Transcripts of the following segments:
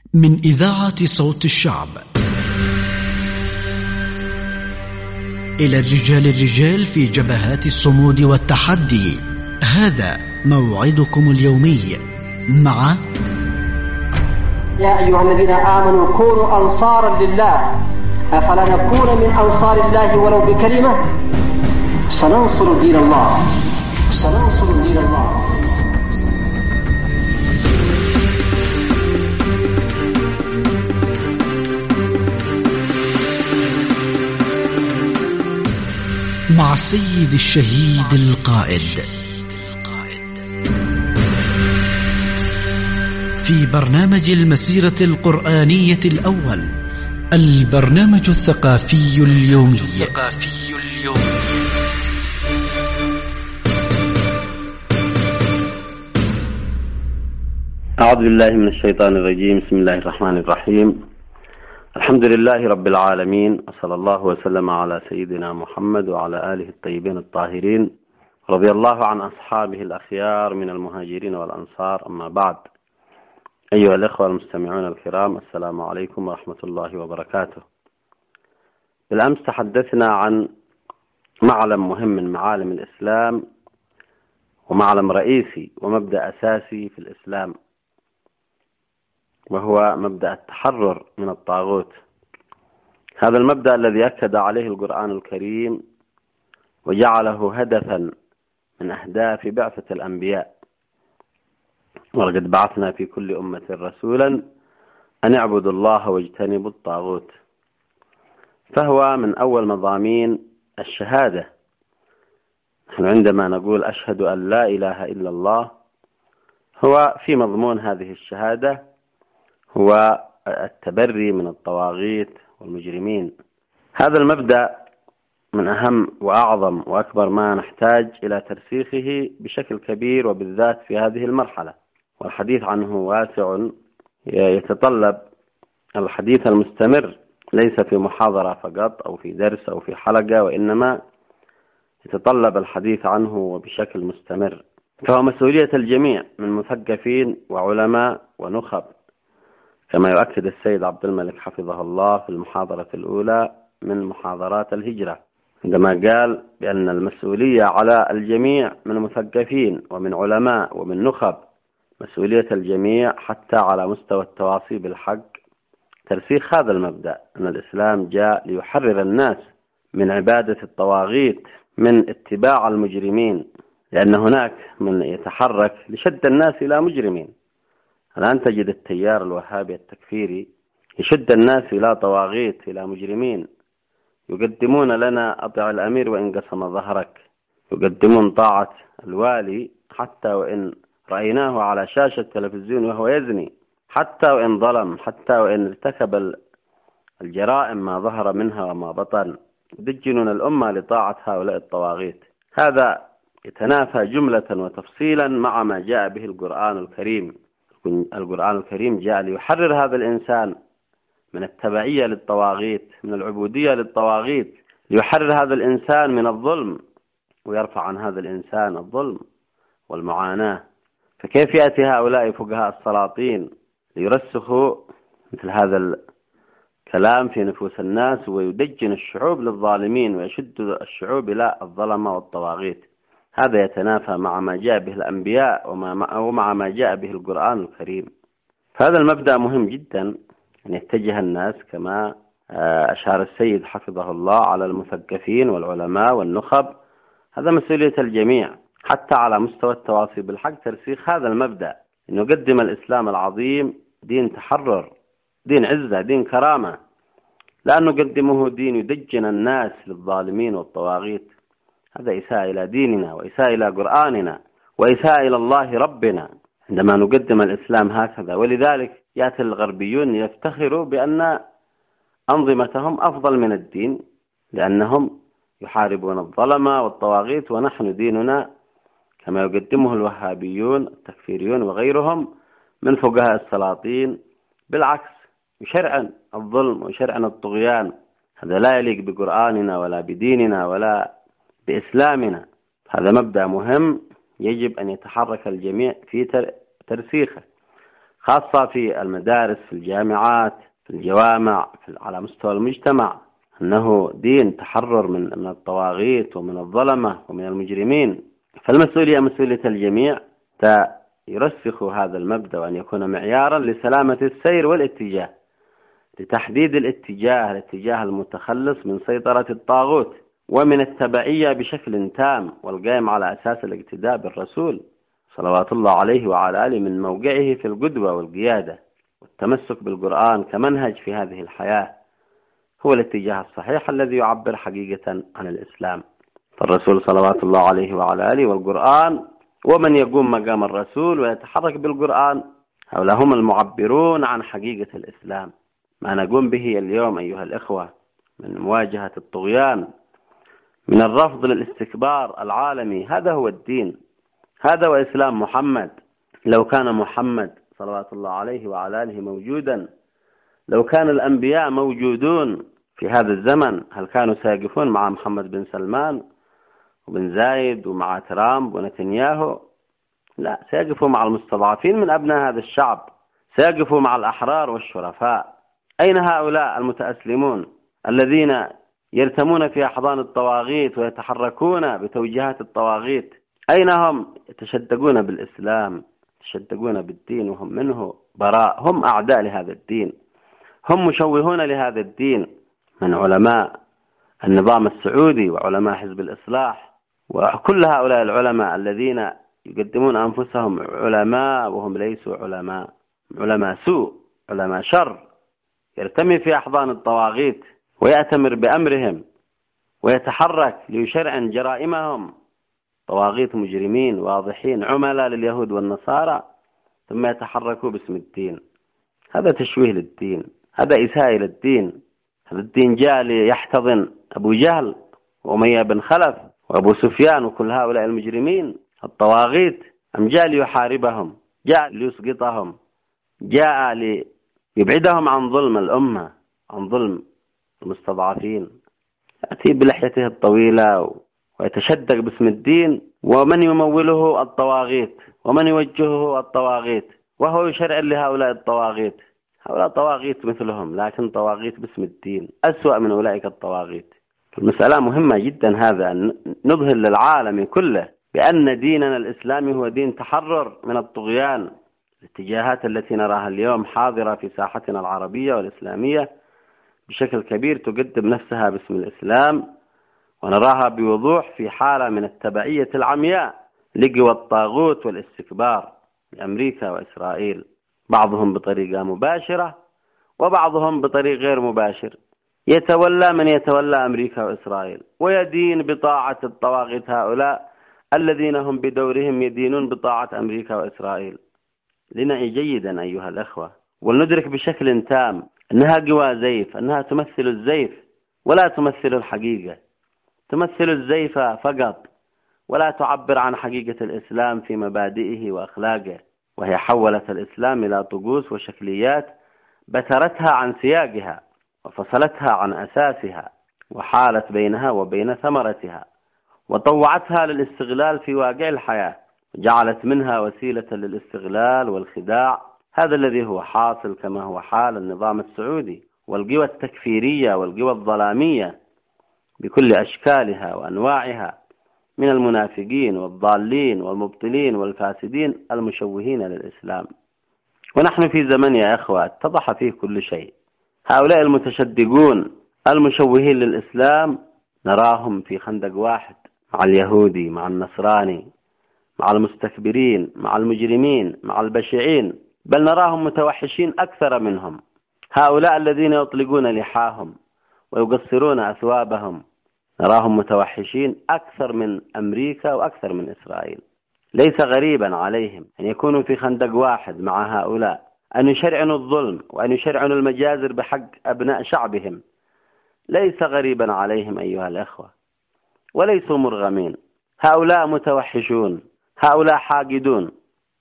من إذاعة صوت الشعب إلى الرجال في جبهات الصمود والتحدي. هذا موعدكم اليومي مع يا أيها الذين آمنوا كونوا أنصارا لله أفلا نكون من أنصار الله ولو بكلمة. سننصر دين الله، سننصر دين الله. مع السيد الشهيد القائد في برنامج المسيرة القرآنية الأول، البرنامج الثقافي اليومي. أعوذ بالله من الشيطان الرجيم. بسم الله الرحمن الرحيم. الحمد لله رب العالمين، وصلى الله وسلم على سيدنا محمد وعلى آله الطيبين الطاهرين، رضي الله عن أصحابه الأخيار من المهاجرين والأنصار. أما بعد، أيها الإخوة المستمعون الكرام، السلام عليكم ورحمة الله وبركاته. بالأمس تحدثنا عن معلم مهم من معالم الإسلام، ومعلم رئيسي ومبدأ أساسي في الإسلام، وهو مبدأ التحرر من الطاغوت. هذا المبدأ الذي أكد عليه القرآن الكريم وجعله هدفا من أهداف بعثة الأنبياء. ولقد بعثنا في كل أمة رسولا أن اعبدوا الله واجتنبوا الطاغوت. فهو من أول مضامين الشهادة. نحن عندما نقول أشهد أن لا إله إلا الله، هو في مضمون هذه الشهادة هو التبري من الطواغيت والمجرمين. هذا المبدأ من أهم وأعظم وأكبر ما نحتاج إلى ترسيخه بشكل كبير، وبالذات في هذه المرحلة، والحديث عنه واسع، يتطلب الحديث المستمر، ليس في محاضرة فقط أو في درس أو في حلقة، وإنما يتطلب الحديث عنه وبشكل مستمر. فهو مسؤولية الجميع من مثقفين وعلماء ونخب، كما يؤكد السيد عبد الملك حفظه الله في المحاضرة الأولى من محاضرات الهجرة، عندما قال بأن المسؤولية على الجميع من مثقفين ومن علماء ومن نخب، مسؤولية الجميع حتى على مستوى التواصي بالحق، ترسيخ هذا المبدأ أن الإسلام جاء ليحرر الناس من عبادة الطواغيت، من اتباع المجرمين، لأن هناك من يتحرك لشد الناس إلى مجرمين. الآن تجد التيار الوهابي التكفيري يشد الناس إلى طواغيت، إلى مجرمين، يقدمون لنا أطع الأمير وإن قسم ظهرك، يقدمون طاعة الوالي حتى وإن رأيناه على شاشة التلفزيون وهو يزني، حتى وإن ظلم، حتى وإن ارتكب الجرائم ما ظهر منها وما بطن، يدجنون الأمة لطاعة هؤلاء الطواغيت. هذا يتنافى جملة وتفصيلا مع ما جاء به القرآن الكريم. القرآن الكريم جاء ليحرر هذا الإنسان من التبعية للطواغيت، من العبودية للطواغيت، ليحرر هذا الإنسان من الظلم ويرفع عن هذا الإنسان الظلم والمعاناة. فكيف يأتي هؤلاء فقهاء السلاطين ليرسخوا مثل هذا الكلام في نفوس الناس ويدجن الشعوب للظالمين ويشد الشعوب إلى الظلمة والطواغيت؟ هذا يتنافى مع ما جاء به الأنبياء ومع ما جاء به القرآن الكريم. فهذا المبدأ مهم جدا أن يتجه الناس، كما أشار السيد حفظه الله، على المثقفين والعلماء والنخب. هذا مسؤولية الجميع حتى على مستوى التواصي بالحق، ترسيخ هذا المبدأ، أن يقدم الإسلام العظيم دين تحرر، دين عزة، دين كرامة، لا أن نقدمه دين يدجن الناس للظالمين والطواغيت. هذا إساءة إلى ديننا، وإساءة إلى قرآننا، وإساءة إلى الله ربنا عندما نقدم الإسلام هكذا. ولذلك يأتي الغربيون يفتخروا بأن أنظمتهم أفضل من الدين، لأنهم يحاربون الظلمة والطواغيت، ونحن ديننا كما يقدمه الوهابيون التكفيريون وغيرهم من فقهاء السلاطين بالعكس، يشرعن الظلم ويشرعن الطغيان. هذا لا يليق بقرآننا ولا بديننا ولا بإسلامنا. هذا مبدأ مهم يجب أن يتحرك الجميع في ترسيخه، خاصة في المدارس، في الجامعات، في الجوامع، على مستوى المجتمع، أنه دين تحرر من الطواغيت ومن الظلمة ومن المجرمين. فالمسؤولية مسؤولية الجميع يرسخ هذا المبدأ وأن يكون معيارا لسلامة السير والاتجاه، لتحديد الاتجاه المتخلص من سيطرة الطاغوت ومن التبعية بشكل تام، والقائم على أساس الاقتداء بالرسول صلوات الله عليه وعلى آله من موقعه في القدوة والقيادة، والتمسك بالقرآن كمنهج في هذه الحياة هو الاتجاه الصحيح الذي يعبر حقيقة عن الإسلام. فالرسول صلوات الله عليه وعلى آله والقرآن ومن يقوم مقام الرسول ويتحرك بالقرآن، هؤلاء هم المعبرون عن حقيقة الإسلام. ما نقوم به اليوم أيها الإخوة من مواجهة الطغيان، من الرفض للاستكبار العالمي، هذا هو الدين، هذا هو إسلام محمد. لو كان محمد صلوات الله عليه وعلى آله موجودا، لو كان الأنبياء موجودون في هذا الزمن، هل كانوا سيقفون مع محمد بن سلمان وبن زايد ومع ترامب ونتنياهو؟ لا، سيقفوا مع المستضعفين من أبناء هذا الشعب، سيقفوا مع الأحرار والشرفاء. أين هؤلاء المتأسلمون الذين يرتمون في أحضان الطواغيت ويتحركون بتوجيهات الطواغيت؟ أين هم؟ يتشدقون بالإسلام، يتشدقون بالدين وهم منه براء، هم أعداء لهذا الدين، هم مشوهون لهذا الدين، من علماء النظام السعودي وعلماء حزب الإصلاح وكل هؤلاء العلماء الذين يقدمون أنفسهم علماء وهم ليسوا علماء، علماء سوء، علماء شر، يرتمي في أحضان الطواغيت ويأتمر بأمرهم ويتحرك ليشرعن جرائمهم. طواغيت مجرمين واضحين عملاء لليهود والنصارى، ثم يتحركوا باسم الدين. هذا تشويه للدين، هذا إساءة للدين. هذا الدين جاء ليحتضن أبو جهل وأمية بن خلف وأبو سفيان وكل هؤلاء المجرمين الطواغيت، أم جاء ليحاربهم، جاء ليسقطهم، جاء ليبعدهم عن ظلم الأمة، عن ظلم المستضعفين. يأتي بلحيته الطويلة ويتشدق باسم الدين، ومن يموله الطواغيت ومن يوجهه الطواغيت، وهو يشرع لهؤلاء الطواغيت. هؤلاء طواغيت مثلهم، لكن طواغيت باسم الدين، أسوأ من أولئك الطواغيت. المسألة مهمة جدا، هذا أن نظهر للعالم كله بأن ديننا الإسلامي هو دين تحرر من الطغيان. الاتجاهات التي نراها اليوم حاضرة في ساحتنا العربية والإسلامية بشكل كبير تقدم نفسها باسم الإسلام، ونراها بوضوح في حالة من التبعية العمياء لقوى الطاغوت والاستكبار لأمريكا وإسرائيل، بعضهم بطريقة مباشرة وبعضهم بطريق غير مباشر. يتولى من يتولى أمريكا وإسرائيل ويدين بطاعة الطواغيت هؤلاء الذين هم بدورهم يدينون بطاعة أمريكا وإسرائيل. لنعي جيدا أيها الأخوة ولندرك بشكل تام أنها قوى زيف، أنها تمثل الزيف ولا تمثل الحقيقة، تمثل الزيف فقط ولا تعبر عن حقيقة الإسلام في مبادئه وأخلاقه، وهي حولت الإسلام إلى طقوس وشكليات بترتها عن سياقها وفصلتها عن أساسها، وحالت بينها وبين ثمرتها، وطوعتها للاستغلال في واقع الحياة، جعلت منها وسيلة للاستغلال والخداع. هذا الذي هو حاصل كما هو حال النظام السعودي والقوى التكفيرية والقوى الظلامية بكل أشكالها وأنواعها من المنافقين والضالين والمبطلين والفاسدين المشوهين للإسلام. ونحن في زمن يا أخوة اتضح فيه كل شيء. هؤلاء المتشدقون المشوهين للإسلام نراهم في خندق واحد مع اليهودي، مع النصراني، مع المستكبرين، مع المجرمين، مع البشعين، بل نراهم متوحشين أكثر منهم. هؤلاء الذين يطلقون لحاهم ويقصرون أثوابهم نراهم متوحشين أكثر من أمريكا وأكثر من إسرائيل. ليس غريبا عليهم أن يكونوا في خندق واحد مع هؤلاء، أن يشرعنوا الظلم وأن يشرعنوا المجازر بحق أبناء شعبهم. ليس غريبا عليهم أيها الأخوة، وليسوا مرغمين. هؤلاء متوحشون، هؤلاء حاقدون،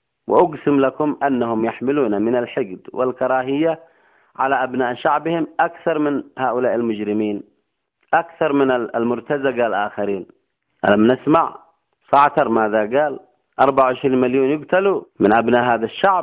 وأقسم لكم أنهم يحملون من الحقد والكراهية على أبناء شعبهم أكثر من هؤلاء المجرمين، أكثر من المرتزقة الآخرين. ألم نسمع صعتر ماذا قال؟ 24 مليون يقتلوا من أبناء هذا الشعب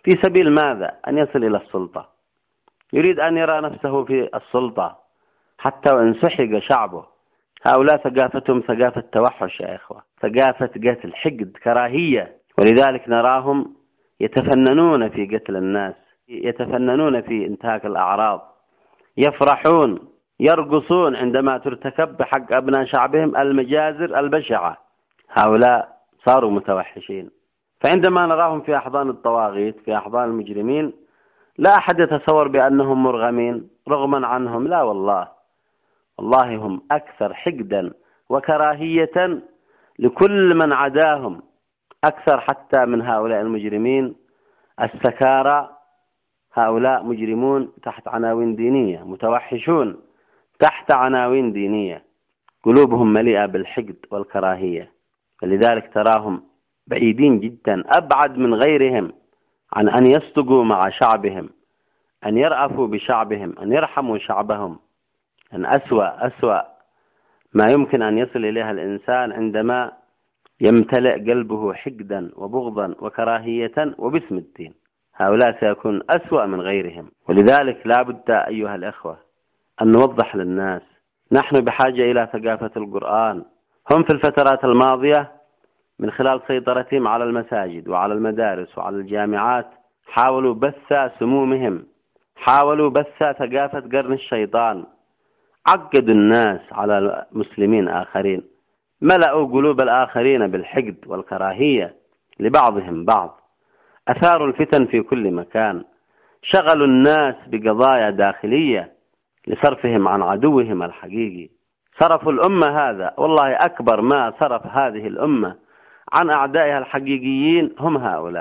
في سبيل ماذا؟ أن يصل إلى السلطة، يريد أن يرى نفسه في السلطة حتى وإن سحق شعبه. هؤلاء ثقافتهم ثقافة توحش يا إخوة، ثقافة قتل، حقد، كراهية. ولذلك نراهم يتفننون في قتل الناس، يتفننون في انتهاك الأعراض، يفرحون يرقصون عندما ترتكب بحق أبناء شعبهم المجازر البشعة. هؤلاء صاروا متوحشين. فعندما نراهم في أحضان الطواغيت، في أحضان المجرمين، لا أحد يتصور بأنهم مرغمين رغما عنهم، لا والله، والله هم أكثر حقدا وكراهية لكل من عداهم، أكثر حتى من هؤلاء المجرمين السكارى. هؤلاء مجرمون تحت عناوين دينية، متوحشون تحت عناوين دينية، قلوبهم مليئة بالحقد والكراهية. فلذلك تراهم بعيدين جدا، أبعد من غيرهم عن أن يصدقوا مع شعبهم، أن يرأفوا بشعبهم، أن يرحموا شعبهم. أن أسوأ ما يمكن أن يصل إليها الإنسان عندما يمتلئ قلبه حقدا وبغضا وكراهية وباسم الدين. هؤلاء سيكون أسوأ من غيرهم. ولذلك لا بد أيها الأخوة أن نوضح للناس، نحن بحاجة إلى ثقافة القرآن. هم في الفترات الماضية من خلال سيطرتهم على المساجد وعلى المدارس وعلى الجامعات حاولوا بث سمومهم، حاولوا بث ثقافة قرن الشيطان، عقدوا الناس على مسلمين آخرين، ملأوا قلوب الآخرين بالحقد والكراهية لبعضهم بعض، أثاروا الفتن في كل مكان، شغلوا الناس بقضايا داخلية لصرفهم عن عدوهم الحقيقي. صرفوا الأمة، هذا والله أكبر ما صرف هذه الأمة عن أعدائها الحقيقيين هم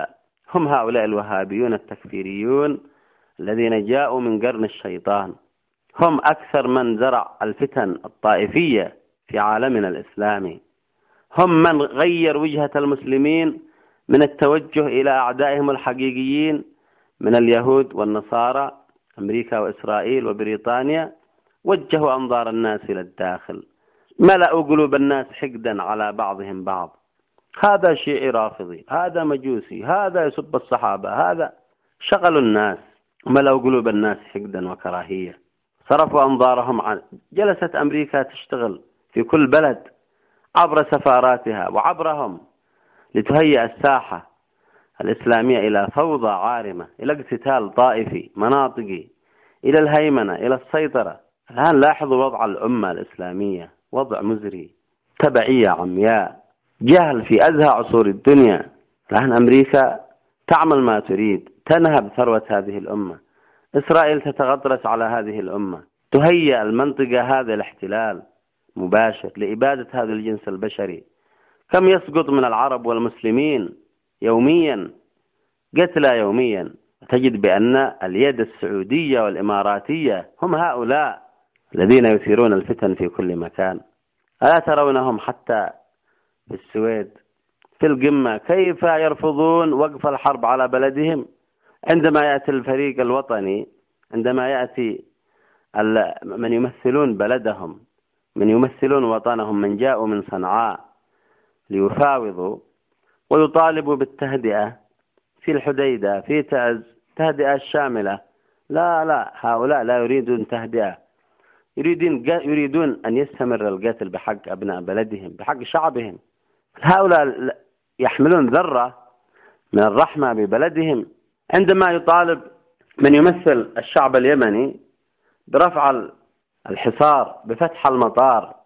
هؤلاء الوهابيون التكفيريون الذين جاءوا من قرن الشيطان. هم أكثر من زرع الفتن الطائفية في عالمنا الإسلامي، هم من غير وجهة المسلمين من التوجه إلى أعدائهم الحقيقيين من اليهود والنصارى، أمريكا وإسرائيل وبريطانيا، وجهوا أنظار الناس إلى الداخل، ملأوا قلوب الناس حقدا على بعضهم بعض. هذا شيعي رافضي، هذا مجوسي، هذا يسب الصحابة، هذا شغلوا الناس، ملأوا قلوب الناس حقدا وكراهية، صرفوا أنظارهم عن. جلست أمريكا تشتغل في كل بلد عبر سفاراتها وعبرهم لتهيئ الساحة الإسلامية إلى فوضى عارمة، إلى اقتتال طائفي مناطقي، إلى الهيمنة، إلى السيطرة. الآن لاحظوا وضع الأمة الإسلامية، وضع مزري، تبعية عمياء، جهل في أزهى عصور الدنيا. الآن أمريكا تعمل ما تريد، تنهب ثروة هذه الأمة، إسرائيل تتغطرس على هذه الأمة، تهيئ المنطقة هذا الاحتلال مباشر لإبادة هذا الجنس البشري. كم يسقط من العرب والمسلمين يوميا، قتلى يوميا. تجد بأن اليد السعودية والإماراتية هم هؤلاء الذين يثيرون الفتن في كل مكان. ألا ترونهم حتى في السويد في القمة كيف يرفضون وقف الحرب على بلدهم؟ عندما يأتي الفريق الوطني، عندما يأتي من يمثلون بلدهم، من يمثلون وطنهم، من جاءوا من صنعاء ليفاوضوا ويطالبوا بالتهدئة في الحديدة، في تعز، تهدئة شاملة. لا، هؤلاء لا يريدون تهدئة، يريدون أن يستمر القتل بحق أبناء بلدهم، بحق شعبهم. هؤلاء يحملون ذرة من الرحمة ببلدهم. عندما يطالب من يمثل الشعب اليمني برفع الحصار، بفتح المطار،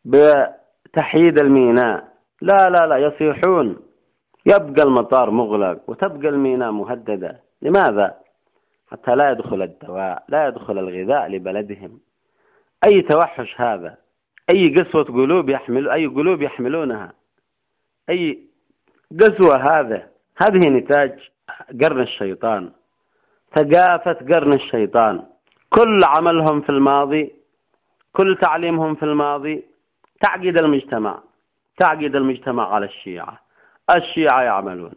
بتحييد الميناء، لا يصيحون، يبقى المطار مغلق وتبقى الميناء مهددة. لماذا؟ حتى لا يدخل الدواء، لا يدخل الغذاء لبلدهم. أي توحش هذا، أي قسوة قلوب أي قلوب يحملونها، أي قسوة هذه نتاج قرن الشيطان، ثقافة قرن الشيطان. كل عملهم في الماضي، كل تعليمهم في الماضي تعقيد المجتمع على الشيعة يعملون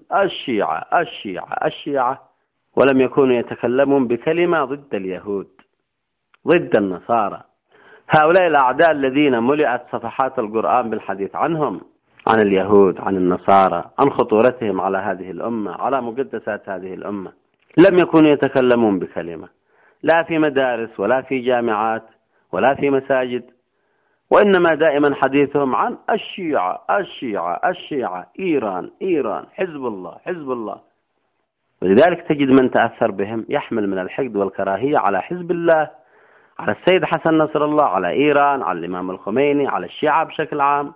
الشيعة، ولم يكونوا يتكلمون بكلمة ضد اليهود، ضد النصارى. هؤلاء الأعداء الذين ملئت صفحات القرآن بالحديث عنهم، عن اليهود، عن النصارى، عن خطورتهم على هذه الأمة، على مقدسات هذه الأمة. لم يكونوا يتكلمون بكلمة، لا في مدارس ولا في جامعات ولا في مساجد، وإنما دائما حديثهم عن الشيعة الشيعة الشيعة، إيران إيران، حزب الله حزب الله. ولذلك تجد من تأثر بهم يحمل من الحقد والكراهية على حزب الله، على السيد حسن نصر الله، على إيران، على الإمام الخميني، على الشيعة بشكل عام.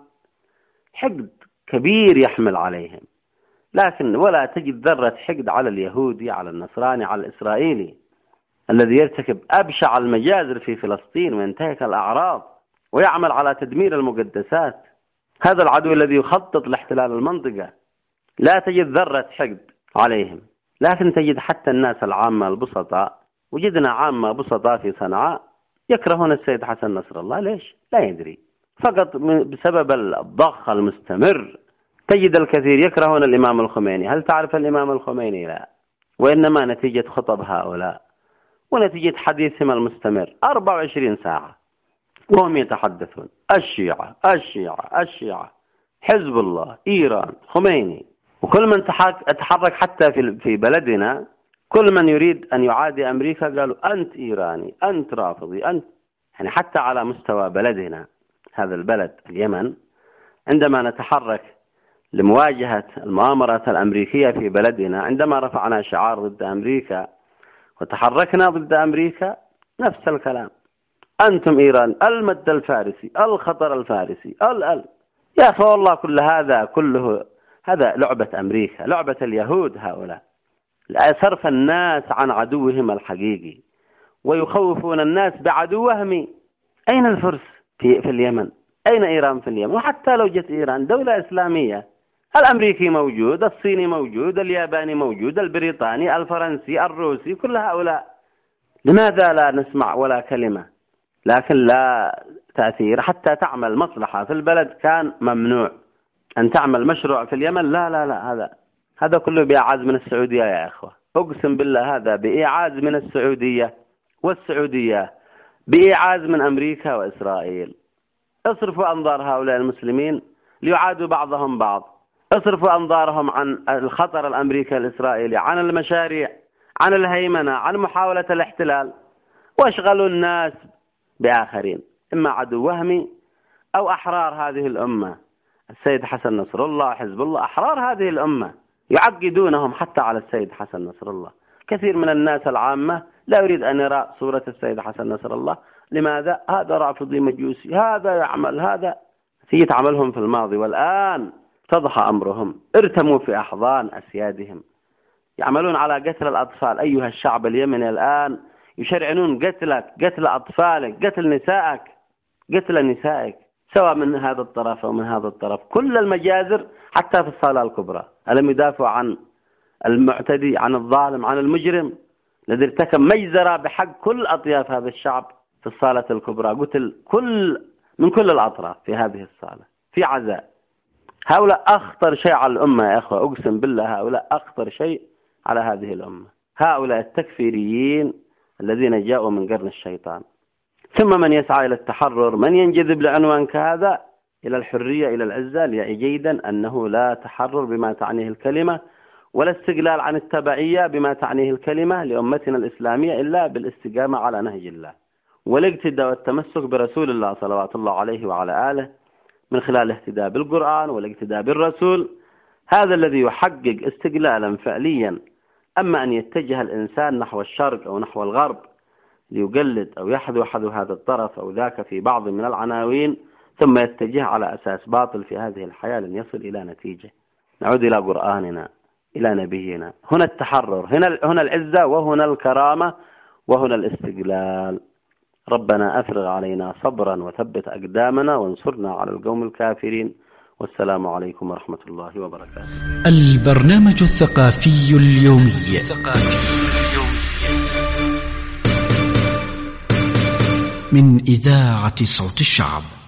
حقد كبير يحمل عليهم، لكن ولا تجد ذرة حقد على اليهودي، على النصراني، على الإسرائيلي الذي يرتكب أبشع المجازر في فلسطين وينتهك الأعراض ويعمل على تدمير المقدسات. هذا العدو الذي يخطط لاحتلال المنطقة، لا تجد ذرة حقد عليهم. لكن تجد حتى الناس العامة البسطاء، وجدنا عامة بسطاء في صنعاء يكرهون السيد حسن نصر الله. ليش؟ لا يدري، فقط بسبب الضخ المستمر. تجد الكثير يكرهون الإمام الخميني. هل تعرف الإمام الخميني؟ لا، وإنما نتيجة خطب هؤلاء ونتيجة حديثهم المستمر 24 ساعة وهم يتحدثون الشيعة الشيعة الشيعة، حزب الله، إيران، خميني. وكل من تحرك حتى في بلدنا، كل من يريد أن يعادي أمريكا قالوا أنت إيراني، أنت رافضي، أنت. يعني حتى على مستوى بلدنا هذا البلد اليمن، عندما نتحرك لمواجهة المؤامرات الأمريكية في بلدنا، عندما رفعنا شعار ضد أمريكا وتحركنا ضد أمريكا، نفس الكلام، أنتم إيران، المد الفارسي، الخطر الفارسي، يا أخي والله كله هذا لعبة أمريكا، لعبة اليهود هؤلاء، صرف الناس عن عدوهم الحقيقي ويخوفون الناس بعدو وهمي. أين الفرس في اليمن؟ أين إيران في اليمن؟ وحتى لو جت إيران دولة إسلامية، الأمريكي موجود، الصيني موجود، الياباني موجود، البريطاني، الفرنسي، الروسي، كل هؤلاء. لماذا لا نسمع ولا كلمة؟ لكن لا تأثير. حتى تعمل مصلحة في البلد كان ممنوع أن تعمل مشروع في اليمن. لا لا لا، هذا كله بإعاز من السعودية يا أخوة، أقسم بالله هذا بإعاز من السعودية، والسعودية بإعاز من أمريكا وإسرائيل. اصرفوا أنظار هؤلاء المسلمين ليعادوا بعضهم بعض، اصرفوا أنظارهم عن الخطر الأمريكي الإسرائيلي، عن المشاريع، عن الهيمنة، عن محاولة الاحتلال، واشغلوا الناس بآخرين، إما عدو وهمي أو أحرار هذه الأمة. السيد حسن نصر الله، حزب الله، أحرار هذه الأمة، يعقدونهم حتى على السيد حسن نصر الله. كثير من الناس العامة لا يريد أن يرى صورة السيد حسن نصر الله. لماذا؟ هذا رافضي مجوسي، هذا يعمل، هذا تيجي تعملهم في الماضي، والآن اتضح أمرهم، ارتموا في أحضان أسيادهم، يعملون على قتل الأطفال. أيها الشعب اليمني الآن يشرعنون قتلك، قتل أطفالك، قتل نسائك، قتل نسائك، سواء من هذا الطرف أو من هذا الطرف. كل المجازر حتى في الصالة الكبرى، ألم يدافعوا عن المعتدي، عن الظالم، عن المجرم الذي ارتكب مجزرة بحق كل أطياف هذا الشعب في الصالة الكبرى، قتل من كل الأطراف في هذه الصالة في عزاء. هؤلاء أخطر شيء على الأمة يا أخوة، أقسم بالله هؤلاء أخطر شيء على هذه الأمة، هؤلاء التكفيريين الذين جاءوا من قرن الشيطان. ثم من يسعى إلى التحرر، من ينجذب لعنوان كهذا إلى الحرية، إلى العزة، ليعي جيدا أنه لا تحرر بما تعنيه الكلمة، ولا استقلال عن التبعية بما تعنيه الكلمة لأمتنا الإسلامية، إلا بالاستقامة على نهج الله والاقتداء والتمسك برسول الله صلوات الله عليه وعلى آله، من خلال الاهتداء بالقرآن والاقتداء بالرسول. هذا الذي يحقق استقلالا فعليا. أما أن يتجه الإنسان نحو الشرق أو نحو الغرب ليقلد أو يحذو هذا الطرف أو ذاك في بعض من العناوين، ثم يتجه على أساس باطل في هذه الحياة، لن يصل إلى نتيجة. نعود إلى قرآننا، إلى نبينا. هنا التحرر، هنا العزة، وهنا الكرامة، وهنا الاستقلال. ربنا أفرغ علينا صبرا وثبت أقدامنا وانصرنا على القوم الكافرين. والسلام عليكم ورحمة الله وبركاته. البرنامج الثقافي اليومي من إذاعة صوت الشعب.